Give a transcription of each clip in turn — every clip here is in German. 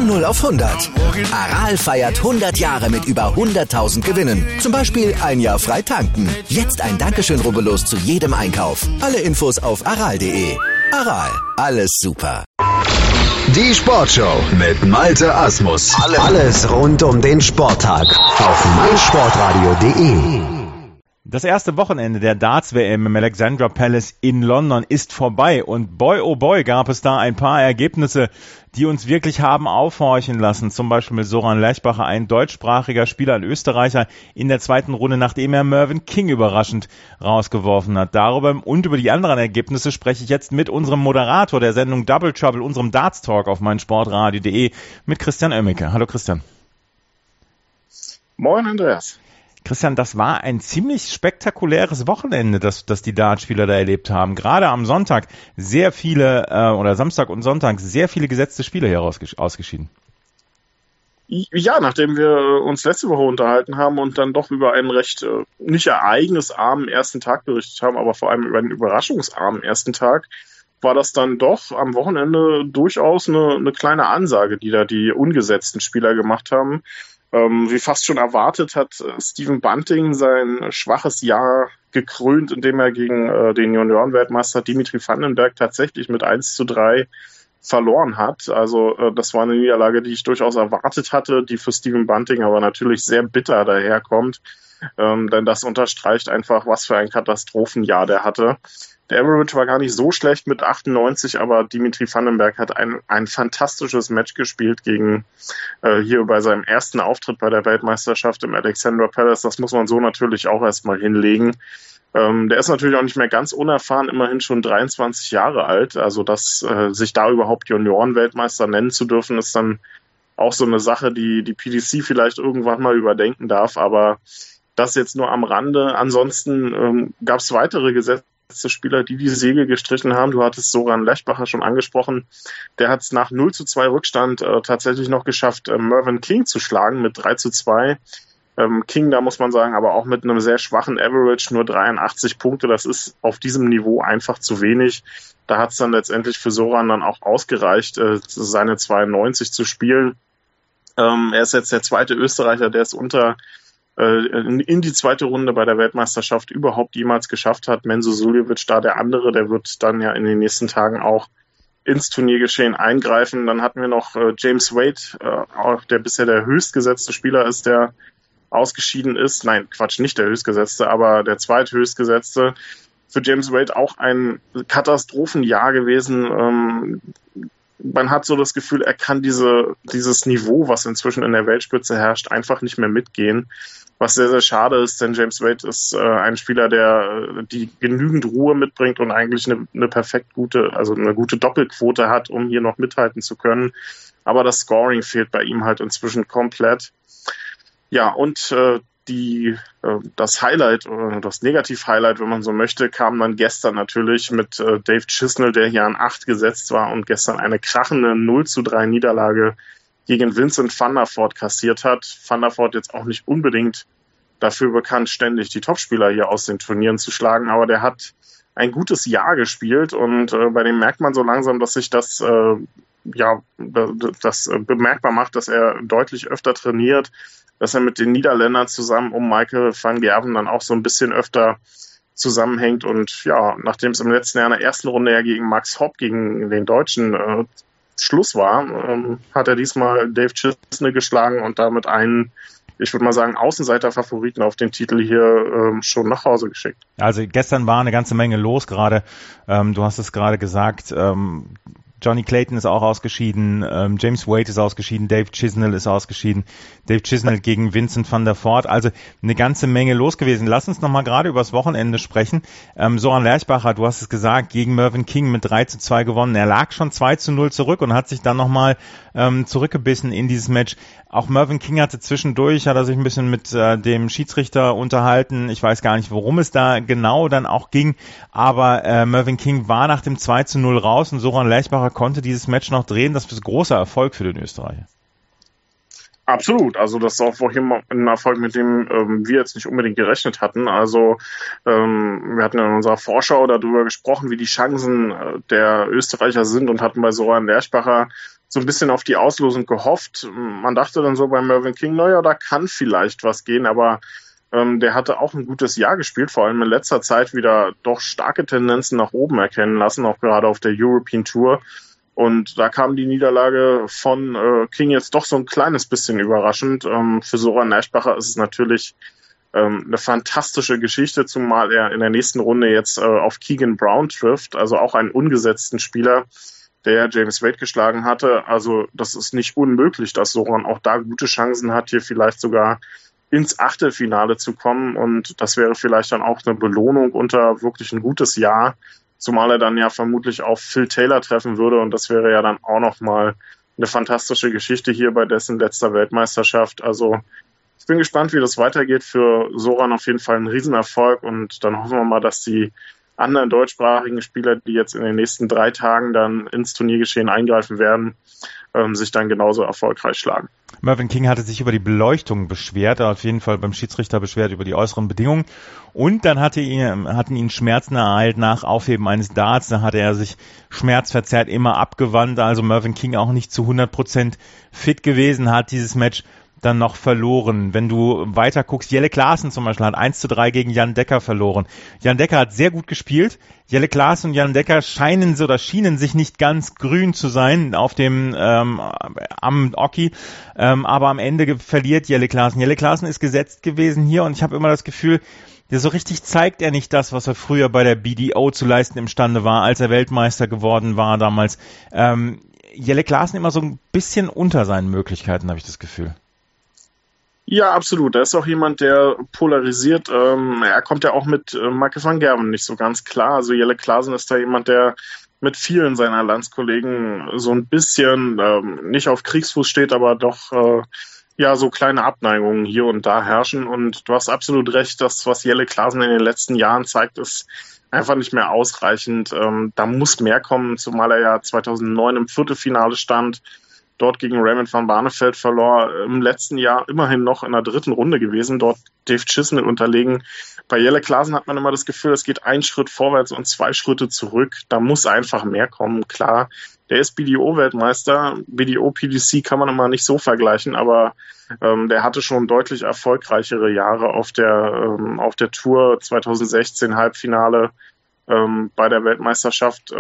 Von 0 auf 100. Aral feiert 100 Jahre mit über 100.000 Gewinnen. Zum Beispiel ein Jahr frei tanken. Jetzt ein Dankeschön, rubbellos zu jedem Einkauf. Alle Infos auf aral.de. Aral, alles super. Die Sportshow mit Malte Asmus. Alles rund um den Sporttag auf meinsportradio.de. Das erste Wochenende der Darts-WM im Alexandra Palace in London ist vorbei und boy oh boy gab es da ein paar Ergebnisse, die uns wirklich haben aufhorchen lassen. Zum Beispiel mit Soran Lerchbacher, ein deutschsprachiger Spieler, ein Österreicher, in der zweiten Runde, nachdem er Mervyn King überraschend rausgeworfen hat. Darüber und über die anderen Ergebnisse spreche ich jetzt mit unserem Moderator der Sendung Double Trouble, unserem Darts-Talk auf meinsportradio.de, mit Christian Oemmeke. Hallo Christian. Moin Andreas. Christian, das war ein ziemlich spektakuläres Wochenende, das die Dartspieler da erlebt haben. Gerade am Sonntag sehr viele, oder Samstag und Sonntag, sehr viele gesetzte Spieler hier ausgeschieden. Ja, nachdem wir uns letzte Woche unterhalten haben und dann doch über einen recht nicht ereignisarmen ersten Tag berichtet haben, aber vor allem über einen überraschungsarmen ersten Tag, war das dann doch am Wochenende durchaus eine kleine Ansage, die da die ungesetzten Spieler gemacht haben. Wie fast schon erwartet, hat Stephen Bunting sein schwaches Jahr gekrönt, indem er gegen den Juniorenweltmeister Dimitri Vandenberg tatsächlich mit 1:3 verloren hat. Also das war eine Niederlage, die ich durchaus erwartet hatte, die für Stephen Bunting aber natürlich sehr bitter daherkommt. Denn das unterstreicht einfach, was für ein Katastrophenjahr der hatte. Der Average war gar nicht so schlecht mit 98, aber Dimitri Vandenberg hat ein fantastisches Match gespielt gegen hier bei seinem ersten Auftritt bei der Weltmeisterschaft im Alexandra Palace. Das muss man so natürlich auch erstmal hinlegen. Der ist natürlich auch nicht mehr ganz unerfahren, immerhin schon 23 Jahre alt. Also dass sich da überhaupt Juniorenweltmeister nennen zu dürfen, ist dann auch so eine Sache, die PDC vielleicht irgendwann mal überdenken darf. Aber das jetzt nur am Rande. Ansonsten gab es weitere Spieler, die Segel gestrichen haben. Du hattest Soran Lerchbacher schon angesprochen. Der hat es nach 0:2 Rückstand tatsächlich noch geschafft, Mervyn King zu schlagen mit 3:2. King, da muss man sagen, aber auch mit einem sehr schwachen Average, nur 83 Punkte. Das ist auf diesem Niveau einfach zu wenig. Da hat es dann letztendlich für Soran dann auch ausgereicht, seine 92 zu spielen. Er ist jetzt der zweite Österreicher, der es in die zweite Runde bei der Weltmeisterschaft überhaupt jemals geschafft hat. Menzo Suljovic da der andere, der wird dann ja in den nächsten Tagen auch ins Turniergeschehen eingreifen. Dann hatten wir noch James Wade, auch der bisher der höchstgesetzte Spieler ist, der ausgeschieden ist. Nein, Quatsch, nicht der höchstgesetzte, aber der zweithöchstgesetzte. Für James Wade auch ein Katastrophenjahr gewesen. Man hat so das Gefühl, er kann dieses Niveau, was inzwischen in der Weltspitze herrscht, einfach nicht mehr mitgehen. Was sehr, sehr schade ist, denn James Wade ist ein Spieler, der die genügend Ruhe mitbringt und eigentlich eine perfekt gute, also eine gute Doppelquote hat, um hier noch mithalten zu können. Aber das Scoring fehlt bei ihm halt inzwischen komplett. Ja, und das Highlight oder das Negativ-Highlight, wenn man so möchte, kam dann gestern natürlich mit Dave Chisnell, der hier an 8 gesetzt war und gestern eine krachende 0:3 Niederlage gegen Vincent van der Voort kassiert hat. Van der Voort jetzt auch nicht unbedingt dafür bekannt, ständig die Topspieler hier aus den Turnieren zu schlagen, aber der hat ein gutes Jahr gespielt und bei dem merkt man so langsam, dass sich das bemerkbar macht, dass er deutlich öfter trainiert, dass er mit den Niederländern zusammen um Michael van Gerwen dann auch so ein bisschen öfter zusammenhängt. Und ja, nachdem es im letzten Jahr in der ersten Runde ja gegen Max Hopp, gegen den Deutschen, Schluss war, hat er diesmal Dave Chisnell geschlagen und damit einen, ich würde mal sagen, Außenseiter-Favoriten auf den Titel hier schon nach Hause geschickt. Also gestern war eine ganze Menge los gerade. Du hast es gerade gesagt, Johnny Clayton ist auch ausgeschieden, James Wade ist ausgeschieden, Dave Chisnell ist ausgeschieden, Dave Chisnell gegen Vincent van der Voort, also eine ganze Menge los gewesen. Lass uns nochmal gerade übers Wochenende sprechen. Soran Lerchbacher, du hast es gesagt, gegen Mervyn King mit 3:2 gewonnen. Er lag schon 2:0 zurück und hat sich dann nochmal zurückgebissen in dieses Match. Auch Mervyn King hat er sich ein bisschen mit dem Schiedsrichter unterhalten. Ich weiß gar nicht, worum es da genau dann auch ging, aber Mervyn King war nach dem 2:0 raus und Soran Lerchbacher konnte dieses Match noch drehen. Das ist ein großer Erfolg für den Österreicher. Absolut, also das ist auch vorhin ein Erfolg, mit dem wir jetzt nicht unbedingt gerechnet hatten. Also wir hatten in unserer Vorschau darüber gesprochen, wie die Chancen der Österreicher sind und hatten bei Soran Lerchbacher so ein bisschen auf die Auslosung gehofft. Man dachte dann so bei Mervyn King, naja, da kann vielleicht was gehen, aber der hatte auch ein gutes Jahr gespielt, vor allem in letzter Zeit wieder doch starke Tendenzen nach oben erkennen lassen, auch gerade auf der European Tour. Und da kam die Niederlage von King jetzt doch so ein kleines bisschen überraschend. Für Soren Eschbacher ist es natürlich eine fantastische Geschichte, zumal er in der nächsten Runde jetzt auf Keegan Brown trifft, also auch einen ungesetzten Spieler, der James Wade geschlagen hatte. Also das ist nicht unmöglich, dass Soren auch da gute Chancen hat, hier vielleicht sogar ins Achtelfinale zu kommen. Und das wäre vielleicht dann auch eine Belohnung unter wirklich ein gutes Jahr, zumal er dann ja vermutlich auf Phil Taylor treffen würde. Und das wäre ja dann auch nochmal eine fantastische Geschichte hier bei dessen letzter Weltmeisterschaft. Also ich bin gespannt, wie das weitergeht. Für Soran auf jeden Fall ein Riesenerfolg. Und dann hoffen wir mal, dass die anderen deutschsprachigen Spieler, die jetzt in den nächsten 3 Tagen dann ins Turniergeschehen eingreifen werden, sich dann genauso erfolgreich schlagen. Mervyn King hatte sich über die Beleuchtung beschwert, auf jeden Fall beim Schiedsrichter beschwert über die äußeren Bedingungen. Und dann hatten ihn Schmerzen ereilt nach Aufheben eines Darts. Da hatte er sich schmerzverzerrt immer abgewandt. Also Mervyn King auch nicht zu 100% fit gewesen, hat dieses Match dann noch verloren. Wenn du weiter guckst, Jelle Klaassen zum Beispiel hat 1:3 gegen Jan Decker verloren. Jan Decker hat sehr gut gespielt. Jelle Klaassen und Jan Decker schienen sich nicht ganz grün zu sein auf dem am Oki, aber am Ende verliert Jelle Klaassen. Jelle Klaassen ist gesetzt gewesen hier und ich habe immer das Gefühl, so richtig zeigt er nicht das, was er früher bei der BDO zu leisten imstande war, als er Weltmeister geworden war damals. Jelle Klaassen immer so ein bisschen unter seinen Möglichkeiten, habe ich das Gefühl. Ja, absolut. Er ist auch jemand, der polarisiert. Er kommt ja auch mit Michael van Gerwen nicht so ganz klar. Also Jelle Klaassen ist da jemand, der mit vielen seiner Landskollegen so ein bisschen nicht auf Kriegsfuß steht, aber doch so kleine Abneigungen hier und da herrschen. Und du hast absolut recht, das, was Jelle Klaassen in den letzten Jahren zeigt, ist einfach nicht mehr ausreichend. Da muss mehr kommen, zumal er ja 2009 im Viertelfinale stand, dort gegen Raymond van Barneveld verlor, im letzten Jahr immerhin noch in der 3. Runde gewesen, dort Dave Chisnell unterlegen. Bei Jelle Klaassen hat man immer das Gefühl, es geht 1 Schritt vorwärts und 2 Schritte zurück. Da muss einfach mehr kommen, klar. Der ist BDO-Weltmeister. BDO-PDC kann man immer nicht so vergleichen, aber der hatte schon deutlich erfolgreichere Jahre auf der Tour 2016 Halbfinale bei der Weltmeisterschaft.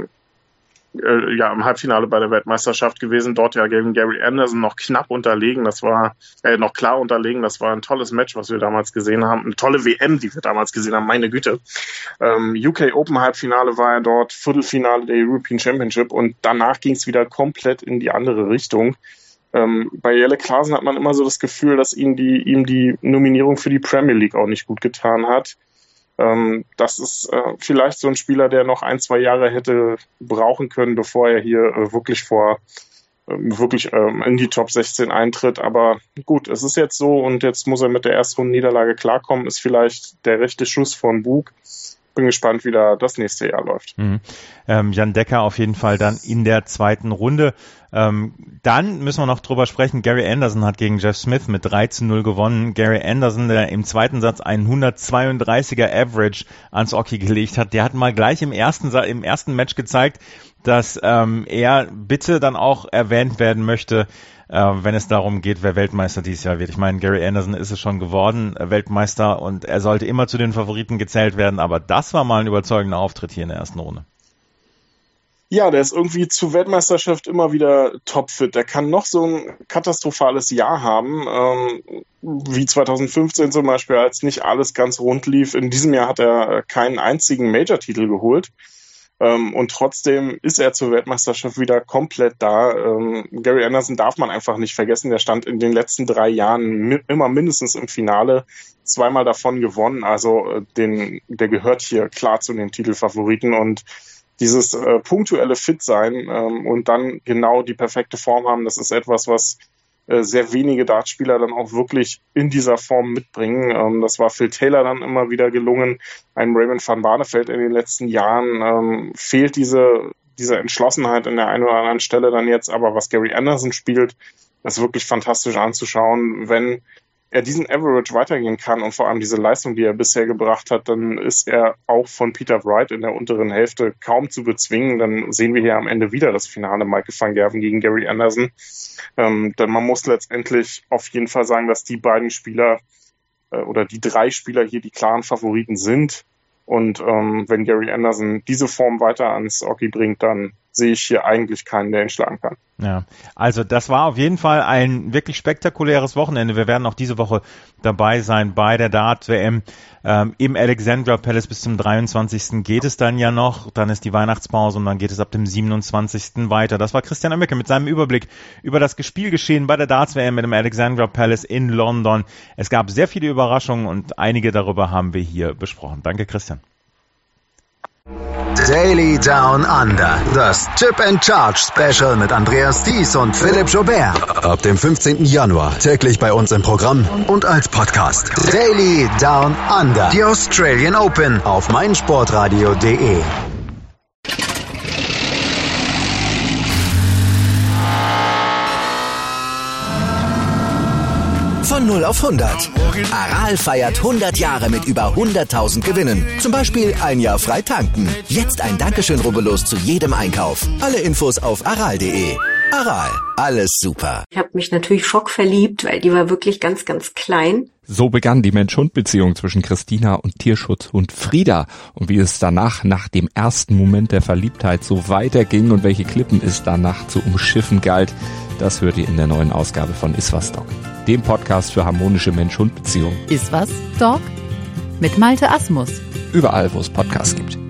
Im Halbfinale bei der Weltmeisterschaft gewesen, dort ja gegen Gary Anderson noch knapp unterlegen, das war noch klar unterlegen, das war ein tolles Match, was wir damals gesehen haben, eine tolle WM, die wir damals gesehen haben, meine Güte. UK Open Halbfinale war er dort, Viertelfinale der European Championship und danach ging es wieder komplett in die andere Richtung. Bei Jelle Klaassen hat man immer so das Gefühl, dass ihm die Nominierung für die Premier League auch nicht gut getan hat. Das ist vielleicht so ein Spieler, der noch 1-2 Jahre hätte brauchen können, bevor er hier wirklich in die Top 16 eintritt. Aber gut, es ist jetzt so und jetzt muss er mit der Erstrunden-Niederlage klarkommen. Ist vielleicht der rechte Schuss von Bug. Bin gespannt, wie da das nächste Jahr läuft. Jan Decker auf jeden Fall dann in der 2. Runde. Dann müssen wir noch drüber sprechen. Gary Anderson hat gegen Jeff Smith mit 3:0 gewonnen. Gary Anderson, der im zweiten Satz einen 132er Average ans Oki gelegt hat, der hat mal gleich im ersten Match gezeigt, dass er bitte dann auch erwähnt werden möchte, wenn es darum geht, wer Weltmeister dieses Jahr wird. Ich meine, Gary Anderson ist es schon geworden, Weltmeister, und er sollte immer zu den Favoriten gezählt werden, aber das war mal ein überzeugender Auftritt hier in der ersten Runde. Ja, der ist irgendwie zur Weltmeisterschaft immer wieder topfit. Der kann noch so ein katastrophales Jahr haben, wie 2015 zum Beispiel, als nicht alles ganz rund lief. In diesem Jahr hat er keinen einzigen Major-Titel geholt. Und trotzdem ist er zur Weltmeisterschaft wieder komplett da. Gary Anderson darf man einfach nicht vergessen. Der stand in den letzten 3 Jahren immer mindestens im Finale, 2-mal davon gewonnen. Also der gehört hier klar zu den Titelfavoriten. Und dieses punktuelle Fit-Sein und dann genau die perfekte Form haben, das ist etwas, was sehr wenige Dartspieler dann auch wirklich in dieser Form mitbringen. Das war Phil Taylor dann immer wieder gelungen. Einem Raymond van Barneveld in den letzten Jahren fehlt diese Entschlossenheit an der einen oder anderen Stelle dann jetzt. Aber was Gary Anderson spielt, ist wirklich fantastisch anzuschauen. Wenn er diesen Average weitergehen kann und vor allem diese Leistung, die er bisher gebracht hat, dann ist er auch von Peter Wright in der unteren Hälfte kaum zu bezwingen. Dann sehen wir hier am Ende wieder das Finale Michael van Gerwen gegen Gary Anderson. Denn man muss letztendlich auf jeden Fall sagen, dass die beiden Spieler oder die 3 Spieler hier die klaren Favoriten sind. Und wenn Gary Anderson diese Form weiter ans Oki bringt, dann sehe ich hier eigentlich keinen, der ihn schlagen kann. Ja, also das war auf jeden Fall ein wirklich spektakuläres Wochenende. Wir werden auch diese Woche dabei sein bei der Dart-WM im Alexandra Palace. Bis zum 23. geht es dann ja noch. Dann ist die Weihnachtspause und dann geht es ab dem 27. weiter. Das war Christian Oemmeke mit seinem Überblick über das Spielgeschehen bei der Darts-WM mit dem Alexandra Palace in London. Es gab sehr viele Überraschungen und einige darüber haben wir hier besprochen. Danke, Christian. Daily Down Under. Das Chip and Charge Special mit Andreas Thies und Philipp Joubert. Ab dem 15. Januar täglich bei uns im Programm und als Podcast. Daily Down Under. Die Australian Open auf meinsportradio.de. Von 0 auf 100. Aral feiert 100 Jahre mit über 100.000 Gewinnen. Zum Beispiel ein Jahr frei tanken. Jetzt ein Dankeschön, rubbellos zu jedem Einkauf. Alle Infos auf aral.de. Aral, alles super. Ich habe mich natürlich schockverliebt, weil die war wirklich ganz, ganz klein. So begann die Mensch-Hund-Beziehung zwischen Christina und Tierschutzhund Frieda. Und wie es danach, nach dem ersten Moment der Verliebtheit, so weiterging und welche Klippen es danach zu umschiffen galt, das hört ihr in der neuen Ausgabe von Iswas Dog, dem Podcast für harmonische Mensch-Hund-Beziehungen. Iswas Dog? Mit Malte Asmus. Überall, wo es Podcasts gibt.